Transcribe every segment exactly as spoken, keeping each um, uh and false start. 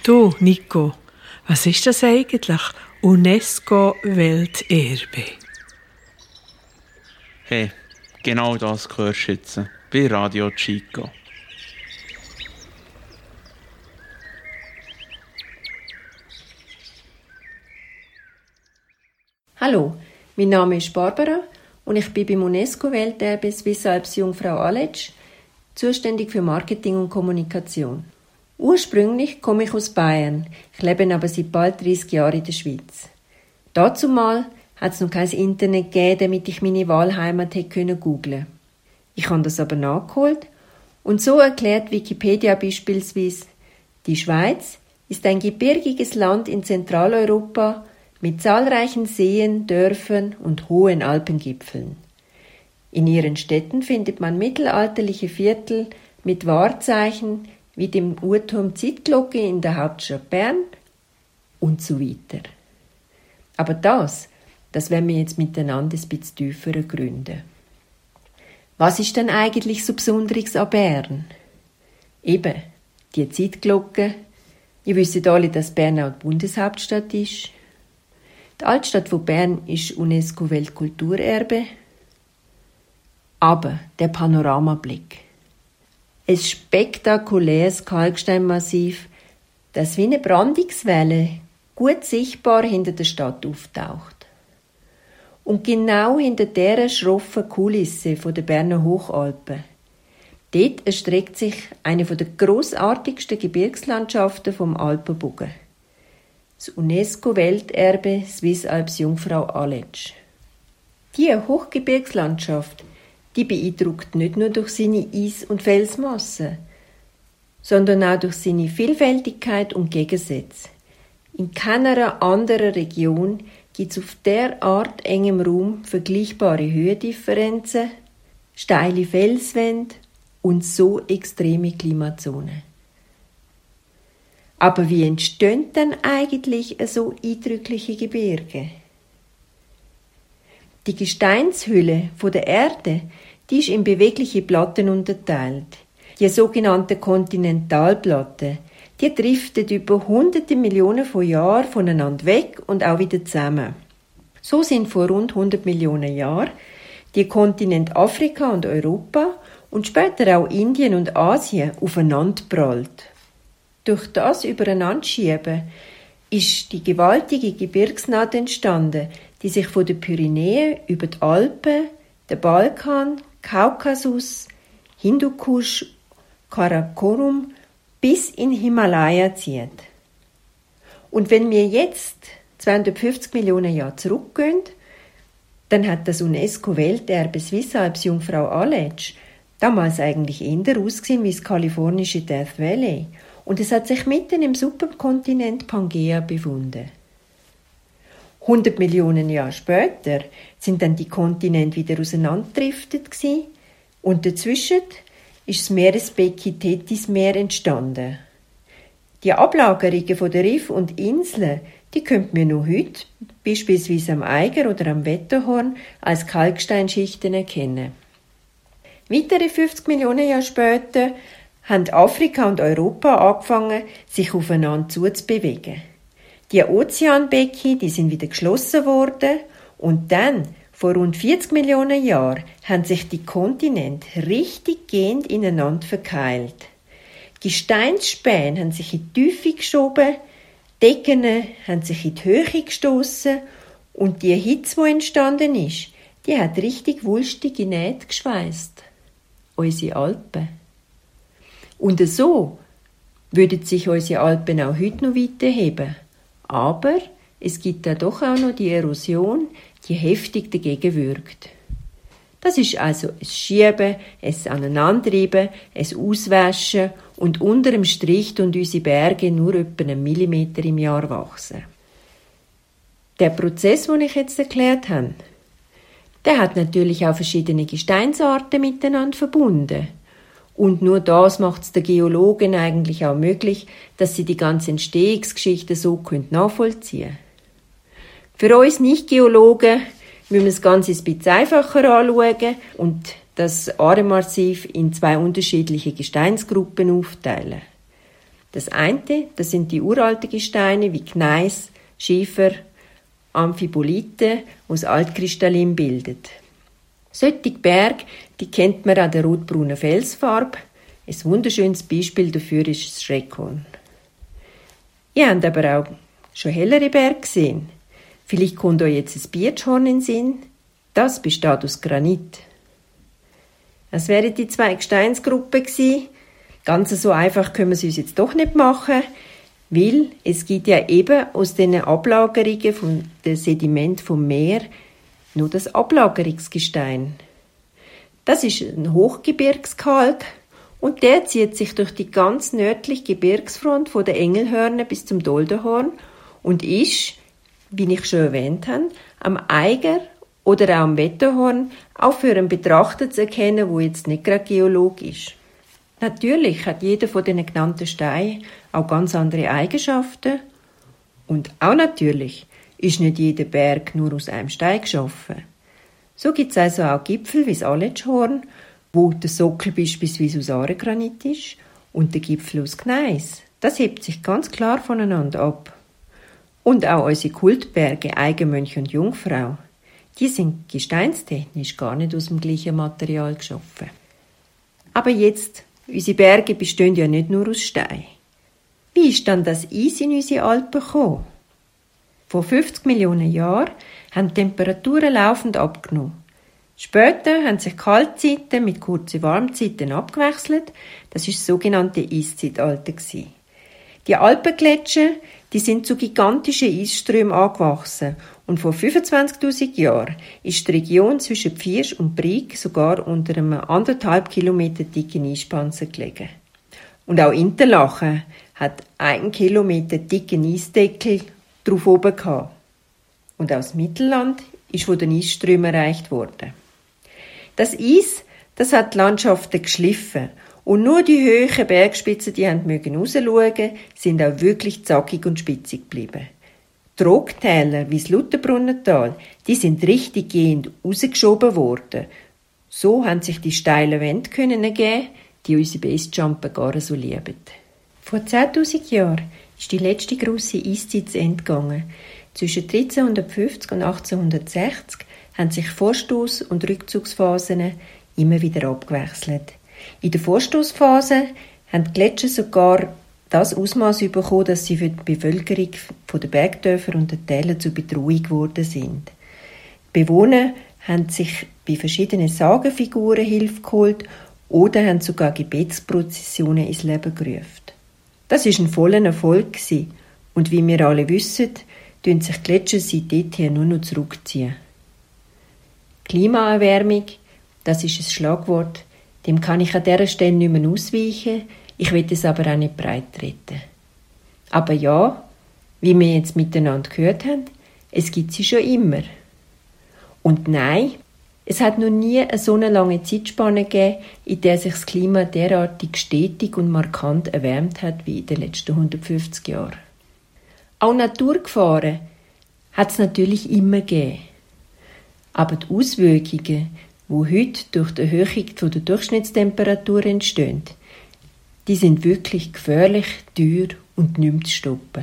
Du, Nico, was ist das eigentlich? UNESCO-Welterbe. Hey, genau das hörst du jetzt bei Radio Chico. Hallo, mein Name ist Barbara und ich bin beim UNESCO-Welterbe Swiss Alps Jungfrau Aletsch zuständig für Marketing und Kommunikation. Ursprünglich komme ich aus Bayern, ich lebe aber seit bald dreißig Jahren in der Schweiz. Dazumal hat es noch kein Internet gegeben, damit ich meine Wahlheimat hätte googlen können. Ich habe das aber nachgeholt und so erklärt Wikipedia beispielsweise, die Schweiz ist ein gebirgiges Land in Zentraleuropa mit zahlreichen Seen, Dörfern und hohen Alpengipfeln. In ihren Städten findet man mittelalterliche Viertel mit Wahrzeichen wie dem Uhrturm Zeitglocke in der Hauptstadt Bern und so weiter. Aber das, das werden wir jetzt miteinander ein bisschen tiefer ergründen. Was ist denn eigentlich so Besonderes an Bern? Eben, die Zeitglocke. Ihr wisst alle, dass Bern auch die Bundeshauptstadt ist. Die Altstadt von Bern ist UNESCO-Weltkulturerbe. Aber der Panoramablick. Ein spektakuläres Kalksteinmassiv, das wie eine Brandungswelle gut sichtbar hinter der Stadt auftaucht. Und genau hinter dieser schroffen Kulisse von der Berner Hochalpen. Dort erstreckt sich eine der grossartigsten Gebirgslandschaften vom Alpenbogen. Das UNESCO-Welterbe Swiss Alps Jungfrau Aletsch. Diese Hochgebirgslandschaft, die beeindruckt nicht nur durch seine Eis- und Felsmassen, sondern auch durch seine Vielfältigkeit und Gegensätze. In keiner anderen Region gibt es auf derart engem Raum vergleichbare Höhendifferenzen, steile Felswände und so extreme Klimazonen. Aber wie entstehen denn eigentlich so eindrückliche Gebirge? Die Gesteinshülle der Erde, die ist in bewegliche Platten unterteilt. Die sogenannten Kontinentalplatten, die driften über hunderte Millionen von Jahren voneinander weg und auch wieder zusammen. So sind vor rund hundert Millionen Jahren die Kontinente Afrika und Europa und später auch Indien und Asien aufeinanderprallt. Durch das Übereinanderschieben ist die gewaltige Gebirgsnaht entstanden, die sich von den Pyrenäen über die Alpen, den Balkan, Kaukasus, Hindukusch, Karakorum bis in Himalaya zieht. Und wenn wir jetzt zweihundertfünfzig Millionen Jahre zurückgehen, dann hat das UNESCO-Welterbe Swiss Alps Jungfrau Aletsch damals eigentlich eher ausgesehen wie das kalifornische Death Valley. Und es hat sich mitten im Superkontinent Pangea befunden. hundert Millionen Jahre später sind dann die Kontinente wieder auseinanderdriftet gewesen und dazwischen ist das Meeresbecken Thetismeer entstanden. Die Ablagerungen von der Riffe und Inseln, die könnte man noch heute, beispielsweise am Eiger oder am Wetterhorn, als Kalksteinschichten erkennen. Weitere fünfzig Millionen Jahre später haben Afrika und Europa angefangen, sich aufeinander zuzubewegen. Die Ozeanbecken, die sind wieder geschlossen worden und dann, vor rund vierzig Millionen Jahren, haben sich die Kontinente richtig gehend ineinander verkeilt. Gesteinsspäne haben sich in die Tiefe geschoben, Decken haben sich in die Höhe gestossen und die Hitze, die entstanden ist, die hat richtig wulstige Nähte geschweißt. Unsere Alpen. Und so würden sich unsere Alpen auch heute noch weiterheben. Aber es gibt da doch auch noch die Erosion, die heftig dagegen wirkt. Das ist also ein Schieben, ein Aneinanderreiben, ein Auswaschen und unter dem Strich tun unsere Berge nur etwa einen Millimeter im Jahr wachsen. Der Prozess, den ich jetzt erklärt habe, der hat natürlich auch verschiedene Gesteinsarten miteinander verbunden. Und nur das macht es den Geologen eigentlich auch möglich, dass sie die ganze Entstehungsgeschichte so nachvollziehen können. Für uns Nicht-Geologen müssen wir das Ganze ein bisschen einfacher anschauen und das Aare-Massiv in zwei unterschiedliche Gesteinsgruppen aufteilen. Das eine, das sind die uralten Gesteine wie Gneis, Schiefer, Amphibolite, die das Altkristallin bildet. Solche Berge, die kennt man an der rotbraunen Felsfarbe. Ein wunderschönes Beispiel dafür ist das Schreckhorn. Ihr habt aber auch schon hellere Berge gesehen. Vielleicht kommt euch jetzt ein Birtschhorn in den Sinn. Das besteht aus Granit. Das wären die zwei Gesteinsgruppen gewesen. Ganz so einfach können wir es uns jetzt doch nicht machen, weil es gibt ja eben aus diesen Ablagerungen von den Sediment vom Meer nur das Ablagerungsgestein. Das ist ein Hochgebirgskalk und der zieht sich durch die ganz nördliche Gebirgsfront von den Engelhörner bis zum Dolderhorn und ist, wie ich schon erwähnt habe, am Eiger oder auch am Wetterhorn auch für einen Betrachter zu erkennen, der jetzt nicht gerade Geologe ist. Natürlich hat jeder von den genannten Steinen auch ganz andere Eigenschaften und auch natürlich ist nicht jeder Berg nur aus einem Stein geschaffen. So gibt es also auch Gipfel wie das Aletschhorn, wo der Sockel beispielsweise aus Aargranit ist und der Gipfel aus Gneis. Das hebt sich ganz klar voneinander ab. Und auch unsere Kultberge Eigenmönch und Jungfrau, die sind gesteinstechnisch gar nicht aus dem gleichen Material geschaffen. Aber jetzt, unsere Berge bestehen ja nicht nur aus Stein. Wie ist dann das Eis in unsere Alpen gekommen? Vor fünfzig Millionen Jahren haben die Temperaturen laufend abgenommen. Später haben sich Kaltzeiten mit kurzen Warmzeiten abgewechselt. Das war das sogenannte Eiszeitalter. Die Alpengletscher, die sind zu gigantischen Eisströmen angewachsen und vor fünfundzwanzigtausend Jahren ist die Region zwischen Pfirsch und Brig sogar unter einem anderthalb Kilometer dicken Eispanzer gelegen. Und auch Interlaken hat einen Kilometer dicken Eisdeckel drauf oben gehabt. Und auch das Mittelland ist von den Eisströmen erreicht worden. Das Eis, das hat die Landschaften geschliffen und nur die hohen Bergspitzen, die haben mögen rausschauen, sind auch wirklich zackig und spitzig geblieben. Die Trogtäler wie das Lutherbrunnental, die sind richtig gehend rausgeschoben worden. So haben sich die steilen Wände können ergeben, die unsere Basejumper gar so lieben. Vor zehntausend Jahren ist die letzte grosse Eiszeit zu Ende gegangen. Zwischen dreizehnhundertfünfzig und achtzehnhundertsechzig haben sich Vorstoß- und Rückzugsphasen immer wieder abgewechselt. In der Vorstoßphase haben die Gletscher sogar das Ausmaß bekommen, dass sie für die Bevölkerung der Bergdörfer und der Täler zur Bedrohung geworden sind. Die Bewohner haben sich bei verschiedenen Sagenfiguren Hilfe geholt oder haben sogar Gebetsprozessionen ins Leben gerufen. Das war ein voller Erfolg und wie wir alle wissen, tun sich die Gletscher seit dorthin nur noch zurückziehen. Klimaerwärmung, das ist ein Schlagwort, dem kann ich an dieser Stelle nicht mehr ausweichen, ich will es aber auch nicht breit treten. Aber ja, wie wir jetzt miteinander gehört haben, es gibt sie schon immer. Und nein, es hat noch nie eine so eine lange Zeitspanne gegeben, in der sich das Klima derartig stetig und markant erwärmt hat wie in den letzten hundertfünfzig Jahren. Auch Naturgefahren hat es natürlich immer gegeben. Aber die Auswirkungen, die heute durch die Erhöhung der Durchschnittstemperatur entstehen, die sind wirklich gefährlich, teuer und nicht mehr zu stoppen.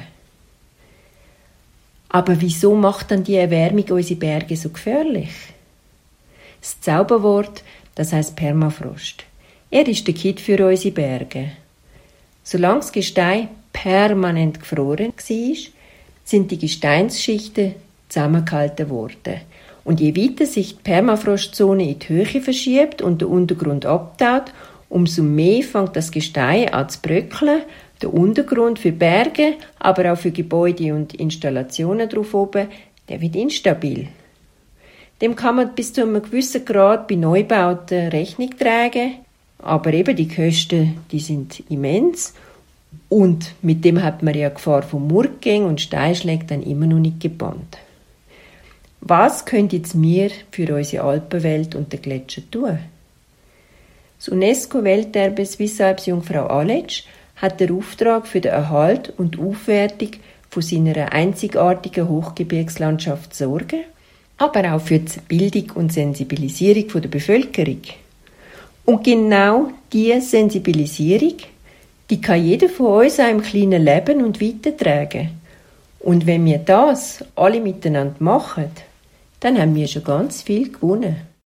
Aber wieso macht dann die Erwärmung unsere Berge so gefährlich? Das Zauberwort, das heisst Permafrost. Er ist der Kitt für unsere Berge. Solange das Gestein permanent gefroren war, sind die Gesteinsschichten zusammengehalten worden. Und je weiter sich die Permafrostzone in die Höhe verschiebt und der Untergrund abtaut, umso mehr fängt das Gestein an zu bröckeln. Der Untergrund für Berge, aber auch für Gebäude und Installationen drauf oben, der wird instabil. Dem kann man bis zu einem gewissen Grad bei Neubauten Rechnung tragen, aber eben die Kosten, die sind immens und mit dem hat man ja Gefahr von Murkgängen und Steinschlägen dann immer noch nicht gebannt. Was können jetzt wir für unsere Alpenwelt und den Gletscher tun? Das UNESCO-Welterbe Swiss Alps Jungfrau Aletsch hat den Auftrag für den Erhalt und Aufwertung von seiner einzigartigen Hochgebirgslandschaft zu sorgen, aber auch für die Bildung und Sensibilisierung der Bevölkerung. Und genau diese Sensibilisierung, Die kann jeder von uns auch im kleinen Leben und weitertragen. Und wenn wir das alle miteinander machen, dann haben wir schon ganz viel gewonnen.